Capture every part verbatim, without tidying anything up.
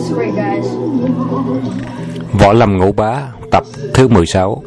Võ Lâm Ngũ Bá tập thứ mười sáu.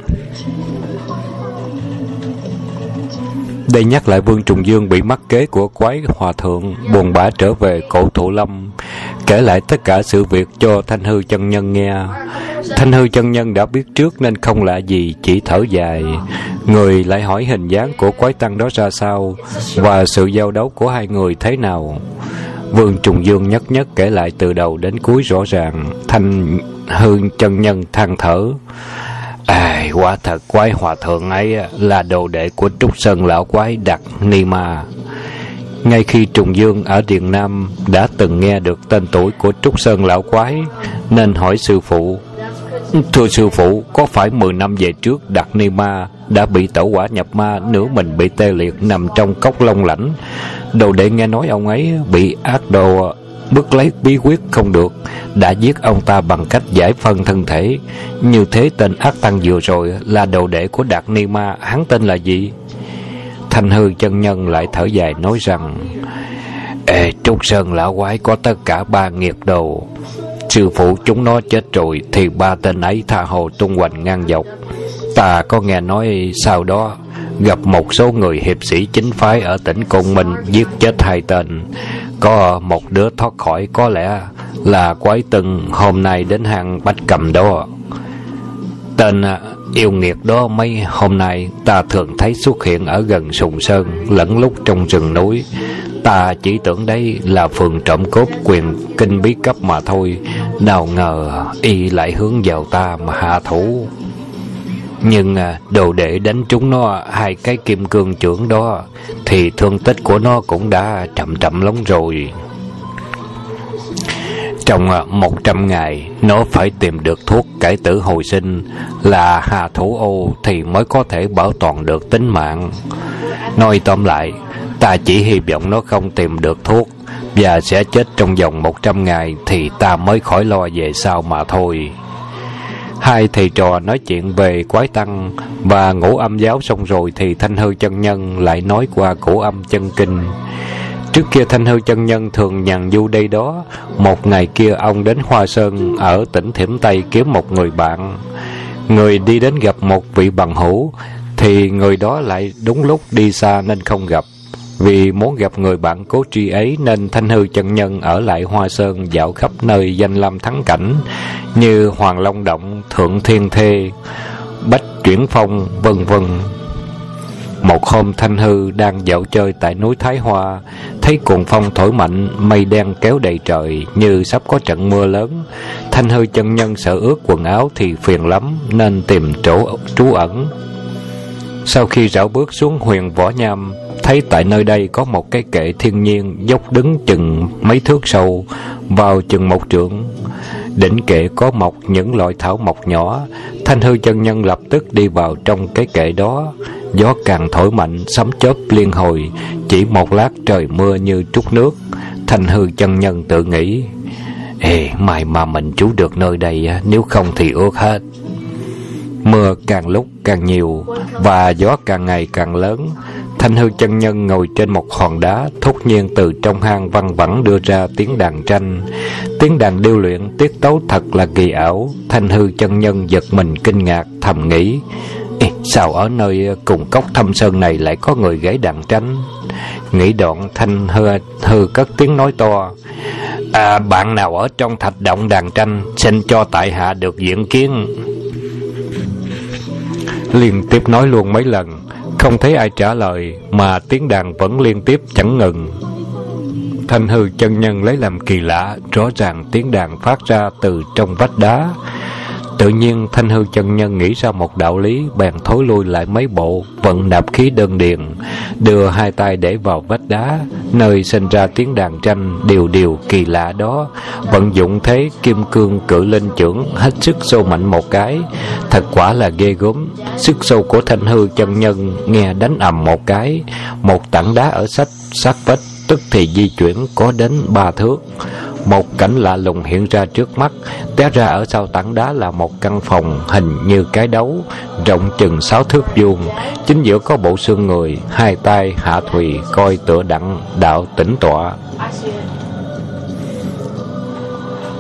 Đây nhắc lại Vương Trùng Dương bị mắc kế của quái hòa thượng, buồn bã trở về Cổ Thụ Lâm, kể lại tất cả sự việc cho Thanh Hư chân nhân nghe. Thanh Hư chân nhân đã biết trước nên không lạ gì, chỉ thở dài. Người lại hỏi hình dáng của quái tăng đó ra sao và sự giao đấu của hai người thế nào. Vương Trùng Dương nhất nhất kể lại từ đầu đến cuối rõ ràng. Thanh Hư chân nhân than thở: À, quả thật quái hòa thượng ấy là đồ đệ của Trúc Sơn lão quái Đạt Ni Ma. Ngay khi Trùng Dương ở Điền Nam đã từng nghe được tên tuổi của Trúc Sơn lão quái, nên hỏi sư phụ: Thưa sư phụ, có phải mười năm về trước Đạt Ni Ma đã bị tẩu hỏa nhập ma, nửa mình bị tê liệt nằm trong cốc Long Lãnh? Đồ đệ nghe nói ông ấy bị ác đồ bức lấy bí quyết không được, đã giết ông ta bằng cách giải phân thân thể. Như thế tên ác tăng vừa rồi là đồ đệ của Đạt Ni Ma, hắn tên là gì? Thanh Hư chân nhân lại thở dài nói rằng: Ê, Trúc Sơn lão quái có tất cả ba nghiệt đồ. Sư phụ chúng nó chết rồi thì ba tên ấy tha hồ tung hoành ngang dọc. Ta có nghe nói sau đó gặp một số người hiệp sĩ chính phái ở tỉnh Côn Minh giết chết hai tên. Có một đứa thoát khỏi, có lẽ là quái từng hôm nay đến hang Bách Cầm đó. Tên yêu nghiệt đó mấy hôm nay ta thường thấy xuất hiện ở gần Sùng Sơn, lẫn lúc trong rừng núi. Ta chỉ tưởng đây là phường trộm cốt quyền kinh bí cấp mà thôi, nào ngờ y lại hướng vào ta mà hạ thủ. Nhưng đồ đệ đánh trúng nó hai cái kim cương chưởng đó thì thương tích của nó cũng đã chậm chậm lắm rồi. Trong một trăm ngày nó phải tìm được thuốc cải tử hồi sinh, là hạ thủ ô thì mới có thể bảo toàn được tính mạng. Nói tóm lại, ta chỉ hy vọng nó không tìm được thuốc và sẽ chết trong vòng một trăm ngày thì ta mới khỏi lo về sau mà thôi. Hai thầy trò nói chuyện về quái tăng và ngũ âm giáo xong rồi thì Thanh Hư chân nhân lại nói qua Ngũ Âm chân kinh. Trước kia Thanh Hư chân nhân thường nhàn du đây đó. Một ngày kia ông đến Hoa Sơn ở tỉnh Thiểm Tây kiếm một người bạn. Người đi đến gặp một vị bằng hữu thì người đó lại đúng lúc đi xa nên không gặp. Vì muốn gặp người bạn cố tri ấy nên Thanh Hư chân nhân ở lại Hoa Sơn dạo khắp nơi danh lam thắng cảnh như Hoàng Long Động, Thượng Thiên Thê, Bách Chuyển Phong, vân vân. Một hôm Thanh Hư đang dạo chơi tại núi Thái Hoa, thấy cuồng phong thổi mạnh, mây đen kéo đầy trời như sắp có trận mưa lớn. Thanh Hư chân nhân sợ ướt quần áo thì phiền lắm nên tìm chỗ trú ẩn. Sau khi rảo bước xuống Huyền Võ Nham, thấy tại nơi đây có một cái kệ thiên nhiên dốc đứng chừng mấy thước sâu, vào chừng một trượng. Đỉnh kệ có mọc những loại thảo mộc nhỏ. Thanh Hư chân nhân lập tức đi vào trong cái kệ đó. Gió càng thổi mạnh, sấm chớp liên hồi, chỉ một lát trời mưa như trút nước. Thanh Hư chân nhân tự nghĩ: Ê, may mà mình trú được nơi đây, nếu không thì ướt hết. Mưa càng lúc càng nhiều và gió càng ngày càng lớn. Thanh Hư chân nhân ngồi trên một hòn đá, thốt nhiên từ trong hang văng vẳng đưa ra tiếng đàn tranh. Tiếng đàn điêu luyện, tiết tấu thật là kỳ ảo. Thanh Hư chân nhân giật mình kinh ngạc, thầm nghĩ: Ê, sao ở nơi cùng cốc Thâm Sơn này lại có người gãy đàn tranh? Nghĩ đoạn Thanh Hư, hư cất tiếng nói to: À, bạn nào ở trong thạch động đàn tranh, xin cho tại hạ được diễn kiến. Liên tiếp nói luôn mấy lần, không thấy ai trả lời mà tiếng đàn vẫn liên tiếp chẳng ngừng. Thanh Hư chân nhân lấy làm kỳ lạ, rõ ràng tiếng đàn phát ra từ trong vách đá. Tự nhiên Thanh Hư chân nhân nghĩ ra một đạo lý, bèn thối lui lại mấy bộ, vận nạp khí đơn điền, đưa hai tay để vào vách đá, nơi sinh ra tiếng đàn tranh điều điều kỳ lạ đó, vận dụng thế kim cương cự linh chưởng, hết sức xô mạnh một cái. Thật quả là ghê gớm. Sức xô của Thanh Hư chân nhân nghe đánh ầm một cái, một tảng đá ở sách sát vách tức thì di chuyển có đến ba thước. Một cảnh lạ lùng hiện ra trước mắt. Té ra ở sau tảng đá là một căn phòng hình như cái đấu, rộng chừng sáu thước vuông. Chính giữa có bộ xương người, hai tay hạ thùy coi tựa đặng đạo tĩnh tọa.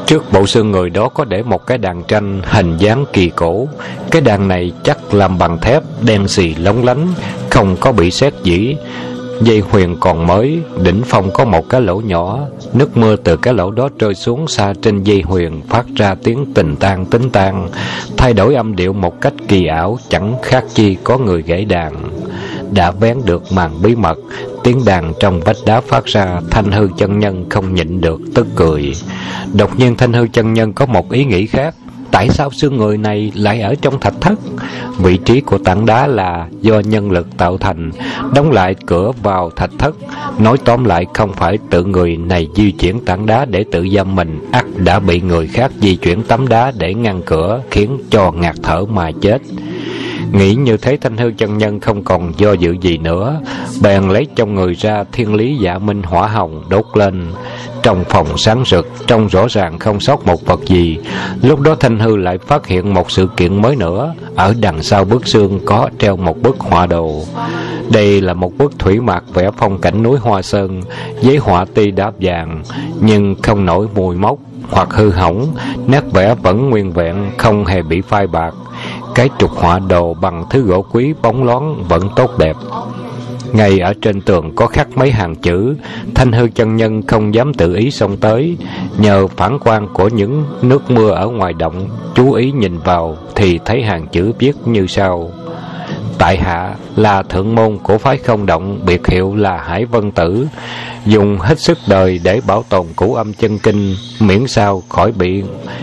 Trước bộ xương người đó có để một cái đàn tranh hình dáng kỳ cổ. Cái đàn này chắc làm bằng thép, đen xì lóng lánh, không có bị sét dỉ. Dây huyền còn mới, đỉnh phong có một cái lỗ nhỏ. Nước mưa từ cái lỗ đó rơi xuống xa trên dây huyền, phát ra tiếng tình tang tính tang, thay đổi âm điệu một cách kỳ ảo, chẳng khác chi có người gãy đàn. Đã vén được màn bí mật, tiếng đàn trong vách đá phát ra. Thanh Hư chân nhân không nhịn được tức cười. Đột nhiên Thanh Hư chân nhân có một ý nghĩ khác. Tại sao xương người này lại ở trong thạch thất? Vị trí của tảng đá là do nhân lực tạo thành, đóng lại cửa vào thạch thất. Nói tóm lại, không phải tự người này di chuyển tảng đá để tự giam mình, ắt đã bị người khác di chuyển tấm đá để ngăn cửa, khiến cho ngạt thở mà chết. Nghĩ như thế, Thanh Hư chân nhân không còn do dự gì nữa, bèn lấy trong người ra thiên lý dạ minh hỏa hồng đốt lên. Trong phòng sáng rực, trông rõ ràng không sót một vật gì. Lúc đó Thanh Hư lại phát hiện một sự kiện mới nữa. Ở đằng sau bức xương có treo một bức họa đồ. Đây là một bức thủy mạc vẽ phong cảnh núi Hoa Sơn, giấy họa tuy đáp vàng nhưng không nổi mùi mốc hoặc hư hỏng, nét vẽ vẫn nguyên vẹn, không hề bị phai bạc. Cái trục họa đồ bằng thứ gỗ quý bóng loáng vẫn tốt đẹp. Ngay ở trên tường có khắc mấy hàng chữ. Thanh Hư chân nhân không dám tự ý xông tới, nhờ phản quang của những nước mưa ở ngoài động, chú ý nhìn vào thì thấy hàng chữ viết như sau: Tại hạ là thượng môn của phái Không Động, biệt hiệu là Hải Vân Tử, dùng hết sức đời để bảo tồn cửu âm chân kinh, miễn sao khỏi bị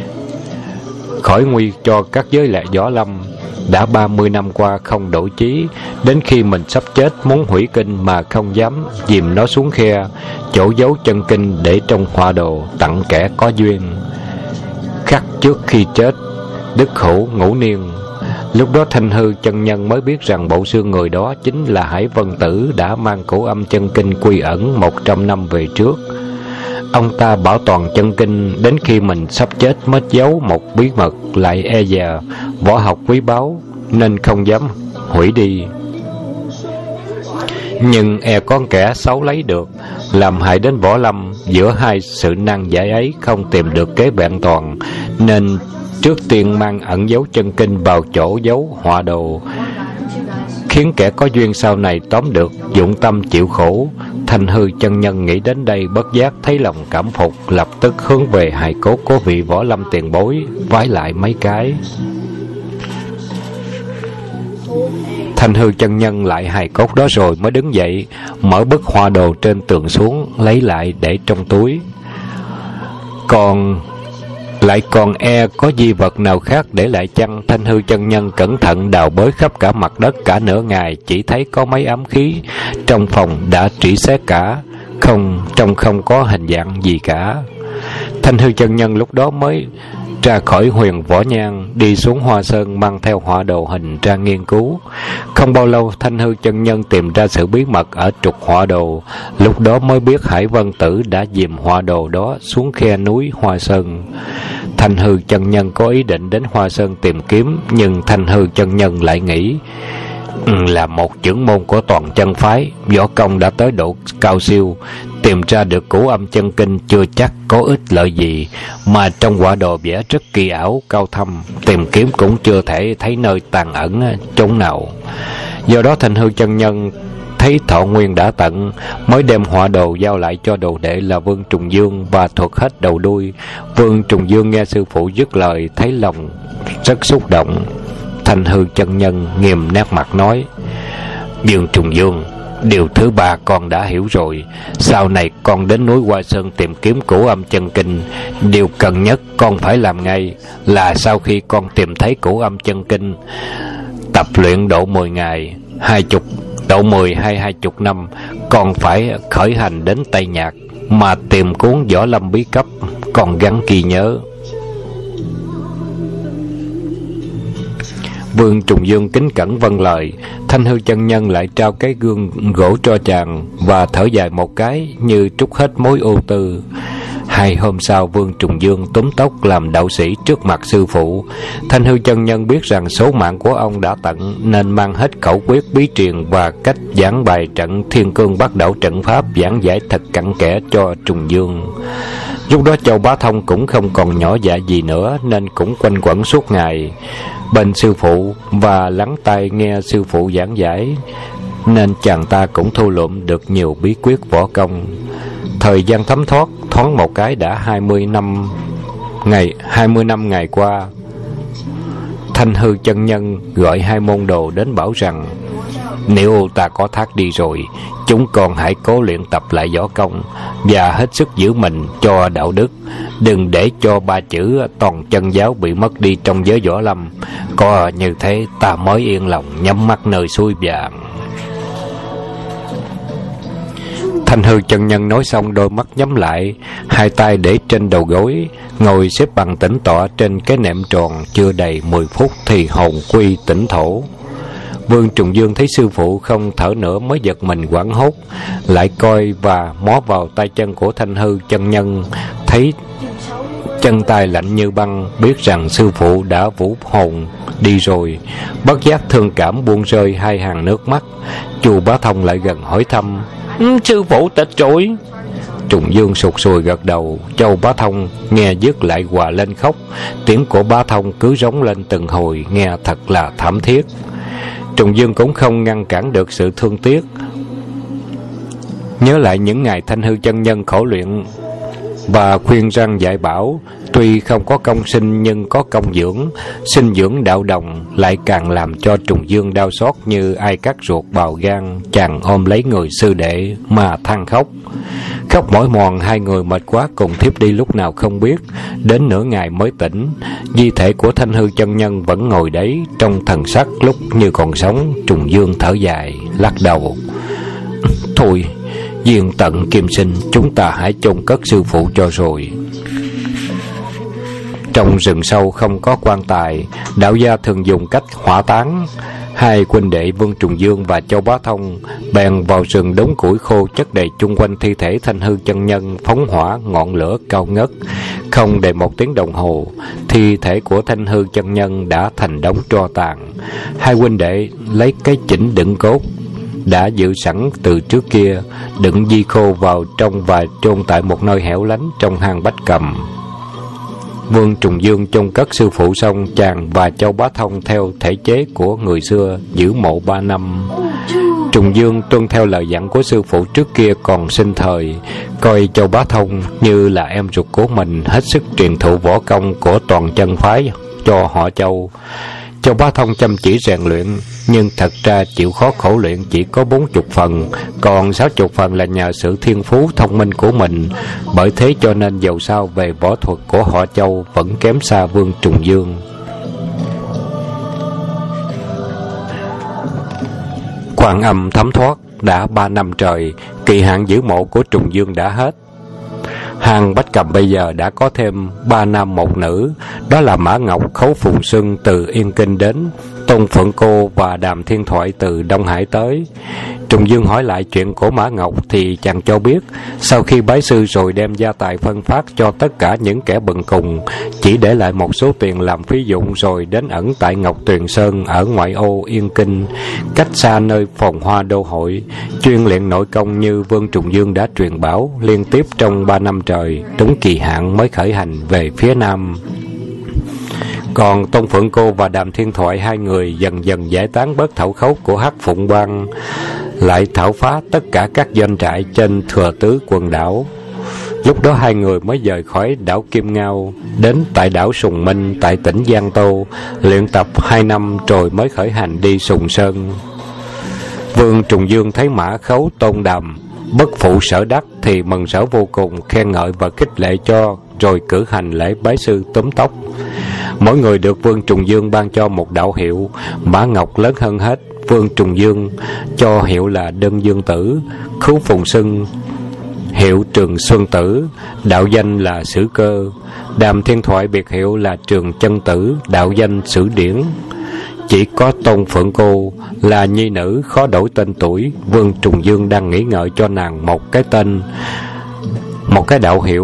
khỏi nguy cho các giới lệ võ lâm. Đã ba mươi năm qua không đổi chí, đến khi mình sắp chết muốn hủy kinh mà không dám, dìm nó xuống khe, chỗ giấu chân kinh để trong họa đồ tặng kẻ có duyên. Khắc trước khi chết, đức hữu ngũ niên. Lúc đó Thanh Hư chân nhân mới biết rằng bộ xương người đó chính là Hải Vân Tử đã mang cửu âm chân kinh quy ẩn một trăm năm về trước. Ông ta bảo toàn chân kinh đến khi mình sắp chết mới giấu một bí mật, lại e dè võ học quý báu nên không dám hủy đi. Nhưng e con kẻ xấu lấy được, làm hại đến võ lâm. Giữa hai sự nan giải ấy không tìm được kế vẹn toàn, nên trước tiên mang ẩn giấu chân kinh vào chỗ giấu họa đồ, khiến kẻ có duyên sau này tóm được, dụng tâm chịu khổ. Thanh Hư chân nhân nghĩ đến đây bất giác thấy lòng cảm phục, lập tức hướng về hài cốt của vị võ lâm tiền bối, vái lại mấy cái. Thanh Hư chân nhân lại hài cốt đó rồi mới đứng dậy, mở bức họa đồ trên tường xuống, lấy lại để trong túi. Còn lại còn e có di vật nào khác để lại chăng? Thanh Hư chân nhân cẩn thận đào bới khắp cả mặt đất cả nửa ngày, chỉ thấy có mấy ám khí. Trong phòng đã trĩ xét cả, không trong không có hình dạng gì cả. Thanh Hư chân nhân lúc đó mới ra khỏi huyền võ nhang, đi xuống Hoa Sơn mang theo họa đồ hình ra nghiên cứu. Không bao lâu Thanh Hư chân nhân tìm ra sự bí mật ở trục họa đồ. Lúc đó mới biết Hải Vân Tử đã dìm họa đồ đó xuống khe núi Hoa Sơn. Thanh Hư chân nhân có ý định đến Hoa Sơn tìm kiếm, nhưng Thanh Hư chân nhân lại nghĩ là một trưởng môn của toàn chân phái, võ công đã tới độ cao siêu, tìm ra được cửu âm chân kinh chưa chắc có ích lợi gì, mà trong họa đồ vẽ rất kỳ ảo cao thâm, tìm kiếm cũng chưa thể thấy nơi tàn ẩn chốn nào. Do đó Thanh Hư chân nhân thấy thọ nguyên đã tận, mới đem họa đồ giao lại cho đồ đệ là Vương Trùng Dương và thuật hết đầu đuôi. Vương Trùng Dương nghe sư phụ dứt lời, thấy lòng rất xúc động. Thanh Hư chân nhân nghiêm nét mặt nói: Dương Trùng Dương, điều thứ ba con đã hiểu rồi. Sau này con đến núi Hoa Sơn tìm kiếm cửu âm chân kinh, điều cần nhất con phải làm ngay là sau khi con tìm thấy cửu âm chân kinh, tập luyện độ mười ngày, hai chục độ mười hay hai chục năm, con phải khởi hành đến Tây Nhạc mà tìm cuốn võ lâm bí cấp, con gắng ghi nhớ. Vương Trùng Dương kính cẩn vâng lời. Thanh Hư chân nhân lại trao cái gương gỗ cho chàng và thở dài một cái như trút hết mối ưu tư. Hai hôm sau, Vương Trùng Dương túm tóc làm đạo sĩ trước mặt sư phụ. Thanh Hư chân nhân biết rằng số mạng của ông đã tận, nên mang hết khẩu quyết bí truyền và cách giảng bài trận Thiên Cương Bát Đảo trận pháp giảng giải thật cặn kẽ cho Trùng Dương. Lúc đó Châu Bá Thông cũng không còn nhỏ dạ gì nữa, nên cũng quanh quẩn suốt ngày bên sư phụ và lắng tai nghe sư phụ giảng giải, nên chàng ta cũng thu lượm được nhiều bí quyết võ công. Thời gian thấm thoát, thoáng một cái đã hai mươi năm ngày hai mươi năm ngày qua. Thanh Hư chân nhân gọi hai môn đồ đến bảo rằng: nếu ta có thác đi rồi, chúng con hãy cố luyện tập lại võ công và hết sức giữ mình cho đạo đức, đừng để cho ba chữ toàn chân giáo bị mất đi trong giới võ lâm. Có như thế ta mới yên lòng nhắm mắt nơi suối vàng. Thanh Hư chân nhân nói xong, đôi mắt nhắm lại, hai tay để trên đầu gối, ngồi xếp bằng tĩnh tọa trên cái nệm tròn. Chưa đầy mười phút thì hồn quy tỉnh thổ. Vương Trùng Dương thấy sư phụ không thở nữa mới giật mình hoảng hốt, lại coi và mó vào tay chân của Thanh Hư chân nhân, thấy chân tay lạnh như băng, biết rằng sư phụ đã vũ hồn đi rồi. Bất giác thương cảm buông rơi hai hàng nước mắt. Chu Bá Thông lại gần hỏi thăm: ừ, sư phụ tịch rồi. Trùng Dương sụt sùi gật đầu. Châu Bá Thông nghe dứt lại hòa lên khóc. Tiếng của Bá Thông cứ rống lên từng hồi, nghe thật là thảm thiết. Trùng Dương cũng không ngăn cản được sự thương tiếc. Nhớ lại những ngày Thanh Hư chân nhân khổ luyện và khuyên răn dạy bảo, tuy không có công sinh nhưng có công dưỡng. Sinh dưỡng đạo đồng lại càng làm cho Trùng Dương đau xót như ai cắt ruột bào gan. Chàng ôm lấy người sư đệ mà than khóc. Khóc mỏi mòn, hai người mệt quá cùng thiếp đi lúc nào không biết. Đến nửa ngày mới tỉnh. Di thể của Thanh Hư chân nhân vẫn ngồi đấy, trong thần sắc lúc như còn sống. Trùng Dương thở dài lắc đầu: thôi, duyên tận kim sinh, chúng ta hãy chôn cất sư phụ cho rồi. Trong rừng sâu không có quan tài, đạo gia thường dùng cách hỏa táng. Hai huynh đệ Vương Trùng Dương và Châu Bá Thông bèn vào rừng đống củi khô chất đầy chung quanh thi thể Thanh Hư chân nhân, phóng hỏa ngọn lửa cao ngất. Không đầy một tiếng đồng hồ, thi thể của Thanh Hư chân nhân đã thành đống tro tàn. Hai huynh đệ lấy cái chỉnh đựng cốt đã dự sẵn từ trước kia, đựng di khô vào trong và chôn tại một nơi hẻo lánh trong hang Bách Cầm. Vương Trùng Dương chôn cất sư phụ xong, chàng và Châu Bá Thông theo thể chế của người xưa giữ mộ ba năm. Trùng Dương tuân theo lời dặn của sư phụ trước kia còn sinh thời, coi Châu Bá Thông như là em ruột của mình, hết sức truyền thụ võ công của toàn chân phái cho họ Châu. Châu Bá Thông chăm chỉ rèn luyện, nhưng thật ra chịu khó khổ luyện chỉ có bốn chục phần, còn sáu chục phần là nhờ sự thiên phú thông minh của mình. Bởi thế cho nên dầu sao về võ thuật của họ Châu vẫn kém xa Vương Trùng Dương. Quan âm thấm thoát, đã ba năm trời, kỳ hạn giữ mộ của Trùng Dương đã hết. Hang Bách Cầm bây giờ đã có thêm ba nam một nữ, đó là Mã Ngọc, Khấu Phùng Xuân từ Yên Kinh đến, Tôn Phượng Cô và Đàm Thiên Thoại từ Đông Hải tới. Trùng Dương hỏi lại chuyện của Mã Ngọc thì chàng cho biết, sau khi bái sư rồi đem gia tài phân phát cho tất cả những kẻ bần cùng, chỉ để lại một số tiền làm phí dụng, rồi đến ẩn tại Ngọc Tuyền Sơn ở ngoại ô Yên Kinh, cách xa nơi phồn hoa đô hội, chuyên luyện nội công như Vương Trùng Dương đã truyền bảo, liên tiếp trong ba năm trời, đúng kỳ hạn mới khởi hành về phía Nam. Còn Tôn Phượng Cô và Đàm Thiên Thoại, hai người dần dần giải tán bớt thẩu khấu của Hắc Phụng Bang, lại thảo phá tất cả các doanh trại trên thừa tứ quần đảo. Lúc đó hai người mới rời khỏi đảo Kim Ngao, đến tại đảo Sùng Minh tại tỉnh Giang Tô, luyện tập hai năm rồi mới khởi hành đi Sùng Sơn. Vương Trùng Dương thấy Mã Khấu, Tôn Đàm bất phụ sở đắc thì mừng rỡ vô cùng, khen ngợi và khích lệ cho, rồi cử hành lễ bái sư túm tóc. Mỗi người được Vương Trùng Dương ban cho một đạo hiệu. Mã Ngọc lớn hơn hết, Vương Trùng Dương cho hiệu là Đơn Dương Tử, Khấu Phùng Xuân hiệu Trường Xuân Tử, đạo danh là Sử Cơ. Đàm Thiên Thoại biệt hiệu là Trường Chân Tử, đạo danh Sử Điển. Chỉ có Tôn Phượng Cô là nhi nữ khó đổi tên tuổi. Vương Trùng Dương đang nghĩ ngợi cho nàng một cái tên, một cái đạo hiệu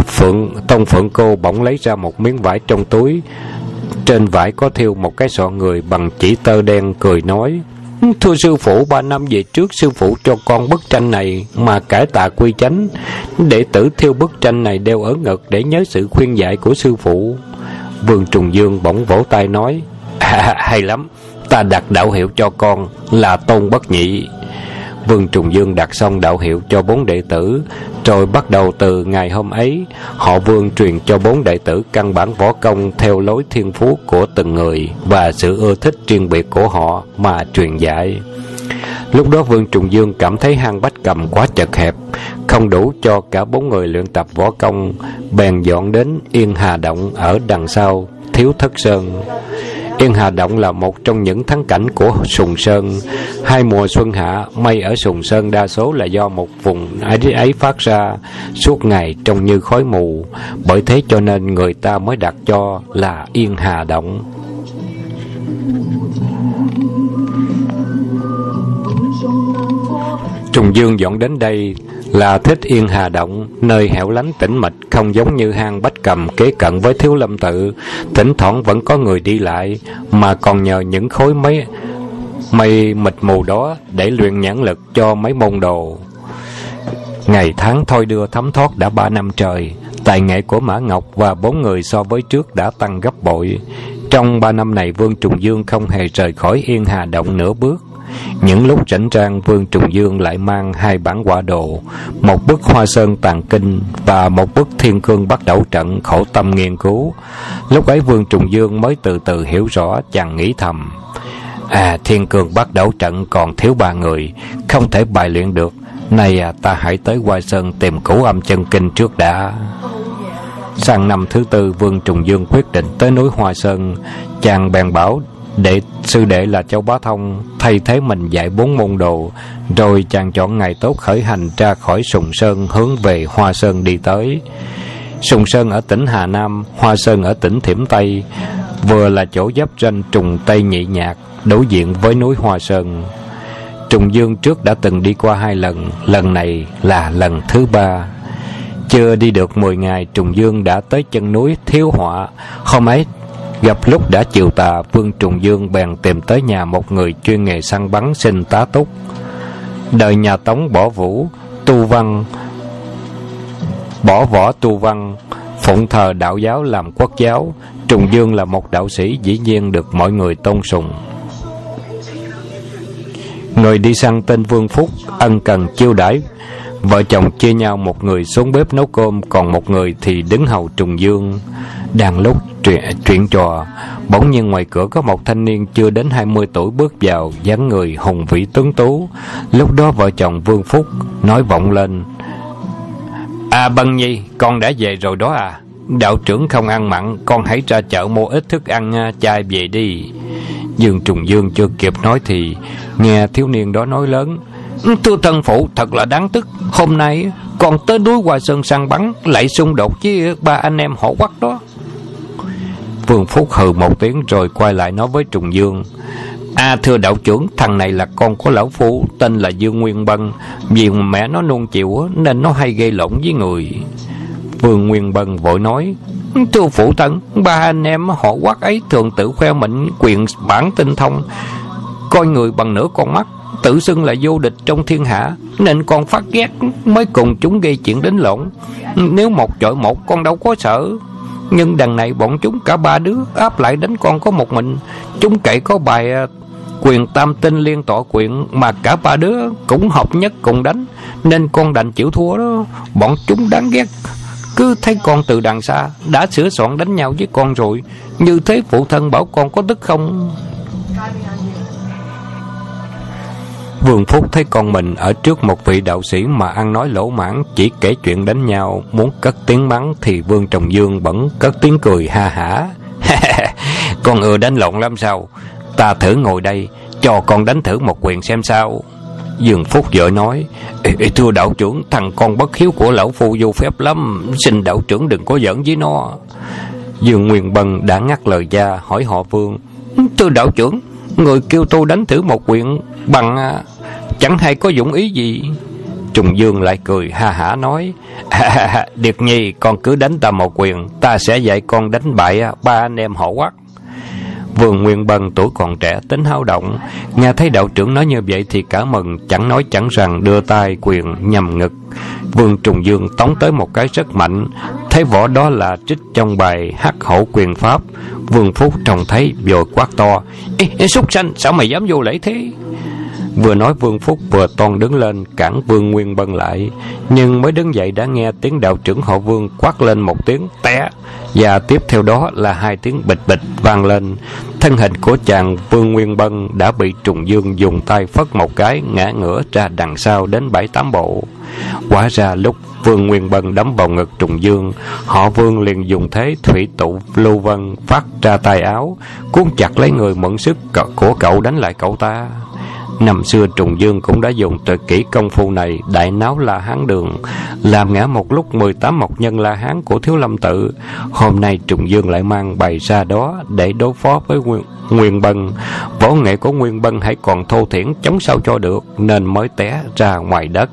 Phượng Tông Phượng Cô bỗng lấy ra một miếng vải trong túi. Trên vải có thêu một cái sọ người bằng chỉ tơ đen, cười nói: "Thưa sư phụ, ba năm về trước sư phụ cho con bức tranh này mà cải tà quy chánh. Đệ tử thêu bức tranh này đeo ở ngực để nhớ sự khuyên dạy của sư phụ." Vương Trùng Dương bỗng vỗ tay nói: à, "Hay lắm, ta đặt đạo hiệu cho con là Tôn Bất Nhị." Vương Trùng Dương đặt xong đạo hiệu cho bốn đệ tử, rồi bắt đầu từ ngày hôm ấy, họ Vương truyền cho bốn đệ tử căn bản võ công theo lối thiên phú của từng người và sự ưa thích riêng biệt của họ mà truyền dạy. Lúc đó Vương Trùng Dương cảm thấy hang Bách Cầm quá chật hẹp, không đủ cho cả bốn người luyện tập võ công, bèn dọn đến Yên Hà Động ở đằng sau Thiếu Thất Sơn. Yên Hà Động là một trong những thắng cảnh của Sùng Sơn. Hai mùa xuân hạ, mây ở Sùng Sơn đa số là do một vùng ấy, ấy phát ra, suốt ngày trông như khói mù. Bởi thế cho nên người ta mới đặt cho là Yên Hà Động. Trùng Dương dọn đến đây là thích Yên Hà Động, nơi hẻo lánh tĩnh mịch, không giống như hang Bách Cầm kế cận với Thiếu Lâm Tự. Thỉnh thoảng vẫn có người đi lại, mà còn nhờ những khối mấy mây mịt mù đó để luyện nhãn lực cho mấy môn đồ. Ngày tháng thôi đưa thấm thoát đã ba năm trời, tài nghệ của Mã Ngọc và bốn người so với trước đã tăng gấp bội. Trong ba năm này, Vương Trùng Dương không hề rời khỏi Yên Hà Động nửa bước. Những lúc rảnh rang, Vương Trùng Dương lại mang hai bản họa đồ, một bức Hoa Sơn Tàn Kinh và một bức Thiên Cương Bắt Đẩu Trận, khổ tâm nghiên cứu. Lúc ấy Vương Trùng Dương mới từ từ hiểu rõ, chàng nghĩ thầm: À, Thiên Cương Bắt Đẩu Trận còn thiếu ba người, không thể bài luyện được. Này à, ta hãy tới Hoa Sơn tìm Cửu Âm Chân Kinh trước đã. Sang năm thứ tư, Vương Trùng Dương quyết định tới núi Hoa Sơn. Chàng bèn bảo đệ sư đệ là Châu Bá Thông thay thế mình dạy bốn môn đồ, rồi chàng chọn ngày tốt khởi hành ra khỏi Sùng Sơn, hướng về Hoa Sơn đi tới. Sùng Sơn ở tỉnh Hà Nam, Hoa Sơn ở tỉnh Thiểm Tây, vừa là chỗ giáp ranh Trùng Tây Nhị Nhạc, đối diện với núi Hoa Sơn. Trùng Dương trước đã từng đi qua hai lần, lần này là lần thứ ba. Chưa đi được mười ngày, Trùng Dương đã tới chân núi Thiếu Họa. Hôm ấy gặp lúc đã chiều tà, Vương Trùng Dương bèn tìm tới nhà một người chuyên nghề săn bắn xin tá túc. Đời nhà Tống bỏ vũ tu văn bỏ võ tu văn, phụng thờ đạo giáo làm quốc giáo. Trùng Dương là một đạo sĩ, dĩ nhiên được mọi người tôn sùng. Người đi săn tên Vương Phúc ân cần chiêu đãi. Vợ chồng chia nhau, một người xuống bếp nấu cơm, còn một người thì đứng hầu Trùng Dương. Đang lúc chuyện, chuyện trò, bỗng nhiên ngoài cửa có một thanh niên chưa đến hai mươi tuổi bước vào, dáng người hùng vĩ tuấn tú. Lúc đó vợ chồng Vương Phúc nói vọng lên: À Bân Nhi, con đã về rồi đó à? Đạo trưởng không ăn mặn, con hãy ra chợ mua ít thức ăn chay về đi. Dương Trùng Dương chưa kịp nói thì nghe thiếu niên đó nói lớn: Thưa thân phụ, thật là đáng tức. Hôm nay con tới núi Hoa Sơn săn bắn, lại xung đột với ba anh em họ Quắc đó. Vương Phúc hừ một tiếng rồi quay lại nói với Trùng Dương: À thưa đạo trưởng, thằng này là con của lão phu, tên là Dương Nguyên Bân. Vì mẹ nó nuông chiều nên nó hay gây lộn với người. Vương Nguyên Bân vội nói: Thưa phụ thân, ba anh em họ Quắc ấy thường tự khoe mình quyền bản tinh thông, coi người bằng nửa con mắt, tự xưng là vô địch trong thiên hạ, nên con phát ghét mới cùng chúng gây chuyện đánh lộn. Nếu một chọi một con đâu có sợ, nhưng đằng này bọn chúng cả ba đứa áp lại đánh con có một mình. Chúng cậy có bài quyền tam tinh liên tọa quyền mà cả ba đứa cũng hợp nhất cùng đánh, nên con đành chịu thua đó. Bọn chúng đáng ghét, cứ thấy con từ đằng xa đã sửa soạn đánh nhau với con rồi. Như thế phụ thân bảo con có tức không? Vương Phúc thấy con mình ở trước một vị đạo sĩ mà ăn nói lỗ mãng, chỉ kể chuyện đánh nhau, muốn cất tiếng mắng thì Vương Trùng Dương bỗng cất tiếng cười ha hả. Con ưa đánh lộn lắm sao? Ta thử ngồi đây, cho con đánh thử một quyền xem sao. Dương Phúc vội nói: Ê, ê, Thưa đạo trưởng, thằng con bất hiếu của lão phu vô phép lắm, xin đạo trưởng đừng có giỡn với nó. Dương Nguyên Bân đã ngắt lời ra, hỏi họ Vương: Thưa đạo trưởng, người kêu tôi đánh thử một quyền bằng chẳng hay có dụng ý gì? Trùng Dương lại cười ha hả nói: à, Điệt Nhi, con cứ đánh ta một quyền, ta sẽ dạy con đánh bại ba anh em họ Hoắc. Vương Nguyên Bân tuổi còn trẻ, tính háo động, nghe thấy đạo trưởng nói như vậy thì cả mừng, chẳng nói chẳng rằng đưa tay quyền nhằm ngực. Vương Trùng Dương tống tới một cái rất mạnh, thấy võ đó là trích trong bài Hắc Hổ Quyền Pháp. Vương Phúc trông thấy vội quát to: Ê, ê súc sanh, sao mày dám vô lễ thế? Vừa nói Vương Phúc vừa toan đứng lên cản Vương Nguyên Bân lại, nhưng mới đứng dậy đã nghe tiếng đạo trưởng họ Vương quát lên một tiếng té, và tiếp theo đó là hai tiếng bịch bịch vang lên. Thân hình của chàng Vương Nguyên Bân đã bị Trùng Dương dùng tay phất một cái, ngã ngửa ra đằng sau đến bảy tám bộ. Quả ra lúc Vương Nguyên Bân đấm vào ngực Trùng Dương, họ Vương liền dùng thế thủy tụ lưu vân phát ra tay áo, cuốn chặt lấy người mượn sức của cậu đánh lại cậu ta. Năm xưa Trùng Dương cũng đã dùng tuyệt kỹ công phu này đại náo La Hán Đường, làm ngã một lúc mười tám mộc nhân La Hán của Thiếu Lâm Tự. Hôm nay Trùng Dương lại mang bày ra đó để đối phó với Nguyên, Nguyên Bân. Võ nghệ của Nguyên Bân hãy còn thô thiển, chống sao cho được, nên mới té ra ngoài đất.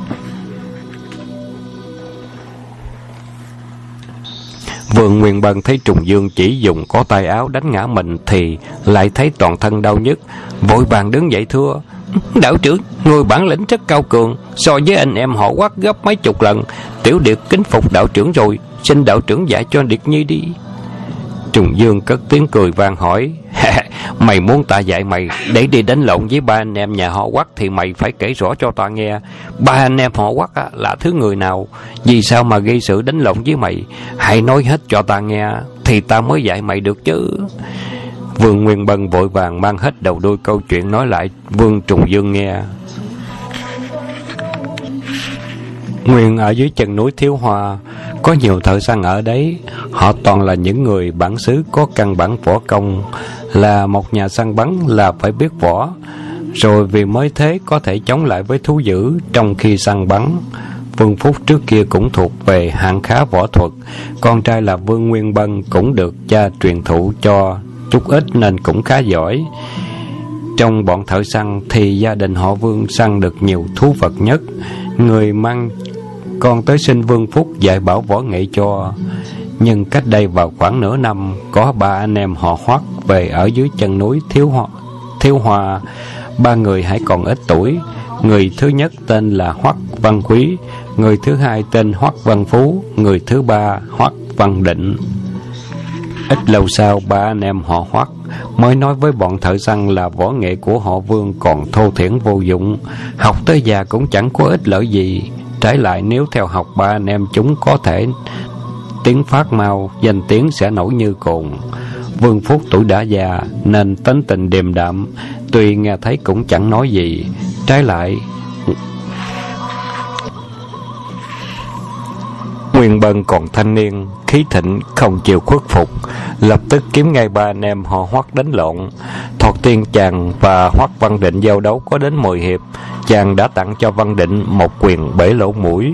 Vương Nguyên Bân thấy Trùng Dương chỉ dùng có tay áo đánh ngã mình thì lại thấy toàn thân đau nhức, vội vàng đứng dậy thưa: Đạo trưởng, người bản lĩnh rất cao cường, so với anh em họ Hoắc gấp mấy chục lần. Tiểu Điệt kính phục đạo trưởng rồi, xin đạo trưởng dạy cho Điệt Nhi đi. Trùng Dương cất tiếng cười vang hỏi: Mày muốn ta dạy mày để đi đánh lộn với ba anh em nhà họ Hoắc thì mày phải kể rõ cho ta nghe. Ba anh em họ Hoắc là thứ người nào, vì sao mà gây sự đánh lộn với mày? Hãy nói hết cho ta nghe thì ta mới dạy mày được chứ. Vương Nguyên Bân vội vàng mang hết đầu đuôi câu chuyện nói lại Vương Trùng Dương nghe. Nguyên ở dưới chân núi Thiếu Hoa có nhiều thợ săn ở đấy, họ toàn là những người bản xứ có căn bản võ công. Là một nhà săn bắn là phải biết võ, rồi vì mới thế có thể chống lại với thú dữ trong khi săn bắn. Vương Phúc trước kia cũng thuộc về hạng khá võ thuật, con trai là Vương Nguyên Bân cũng được cha truyền thụ cho chút ít nên cũng khá giỏi. Trong bọn thợ săn thì gia đình họ Vương săn được nhiều thú vật nhất. Người mang con tới xin Vương Phúc dạy bảo võ nghệ cho. Nhưng cách đây vào khoảng nửa năm, có ba anh em họ Hoắc về ở dưới chân núi Thiếu Hoa, Thiếu Hoa. Ba người hãy còn ít tuổi. Người thứ nhất tên là Hoắc Văn Quý, người thứ hai tên Hoắc Văn Phú, người thứ ba Hoắc Văn Định. Ít lâu sau, ba anh em họ Hoắc mới nói với bọn thợ săn là võ nghệ của họ Vương còn thô thiển vô dụng, học tới già cũng chẳng có ích lợi gì. Trái lại nếu theo học ba anh em chúng có thể tiếng phát mau, danh tiếng sẽ nổi như cồn. Vương Phúc tuổi đã già nên tính tình điềm đạm, tuy nghe thấy cũng chẳng nói gì. Trái lại Nguyên Bân còn thanh niên, khí thịnh, không chịu khuất phục, lập tức kiếm ngay ba anh em họ Hoắc đánh lộn. Thoạt tiên chàng và Hoắc Văn Định giao đấu có đến mười hiệp, chàng đã tặng cho Văn Định một quyền bể lỗ mũi.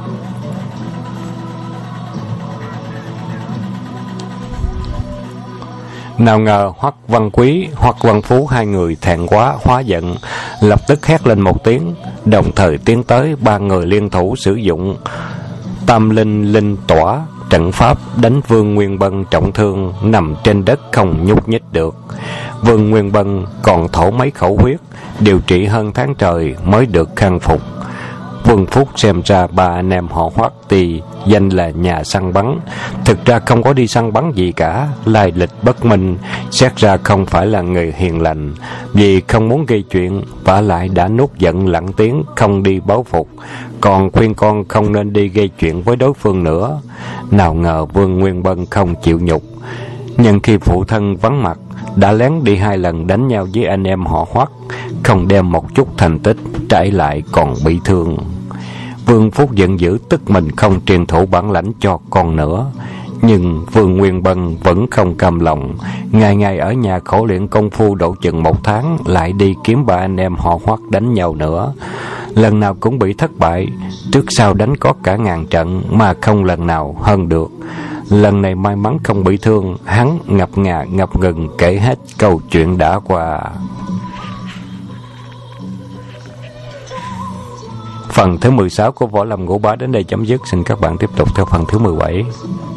Nào ngờ Hoắc Văn Quý, Hoắc Văn Phú hai người thẹn quá hóa giận, lập tức hét lên một tiếng, đồng thời tiến tới. Ba người liên thủ sử dụng Tam Linh Linh Tỏa trận pháp đánh Vương Nguyên Bân trọng thương, nằm trên đất không nhúc nhích được. Vương Nguyên Bân còn thổ mấy khẩu huyết, điều trị hơn tháng trời mới được khang phục. Vương Phúc xem ra ba anh em họ Hoắc thì danh là nhà săn bắn, thực ra không có đi săn bắn gì cả, lai lịch bất minh, xét ra không phải là người hiền lành. Vì không muốn gây chuyện, vả lại đã nuốt giận lặng tiếng không đi báo phục, còn khuyên con không nên đi gây chuyện với đối phương nữa. Nào ngờ Vương Nguyên Bân không chịu nhục, nhưng khi phụ thân vắng mặt đã lén đi hai lần đánh nhau với anh em họ Hoắc, không đem một chút thành tích, trái lại còn bị thương. Vương Phúc giận dữ tức mình không truyền thụ bản lãnh cho con nữa. Nhưng Vương Nguyên Bân vẫn không cam lòng, ngày ngày ở nhà khổ luyện công phu độ chừng một tháng, lại đi kiếm ba anh em họ Hoắc đánh nhau nữa. Lần nào cũng bị thất bại, trước sau đánh có cả ngàn trận mà không lần nào hơn được. Lần này may mắn không bị thương, hắn ngập ngà ngập ngừng kể hết câu chuyện đã qua. Phần thứ mười sáu của Võ Lâm Ngũ Bá đến đây chấm dứt. Xin các bạn tiếp tục theo phần thứ mười bảy.